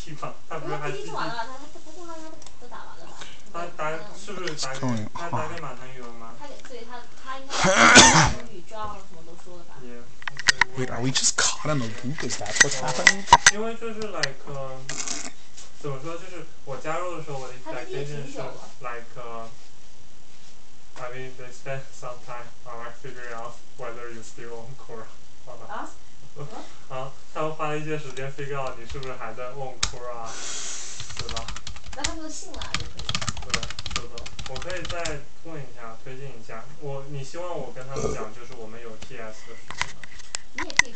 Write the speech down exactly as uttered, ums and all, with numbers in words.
P 吧？他不是还 P T 做完了，他他他电话他都打完了吧？ 他打是不是打给他打给马腾宇了吗？ 他给对他他应该把英语状什么都说了吧 ？Wait, are we just caught in the loop? Is that what's happening? 因为就是 like 怎么说，就是我加入的时候，我的 expectation 是 like I mean they spend some time on like figuring out whether you still on Quora。 啊？ 啊，他们花了一些时间 figure out 你是不是还在 on Quora，对吧？ 那他们都信了就可以。 对，是的，我可以再问一下，推荐一下。我，你希望我跟他们讲，就是我们有 T S 的事情吗？ 你也可以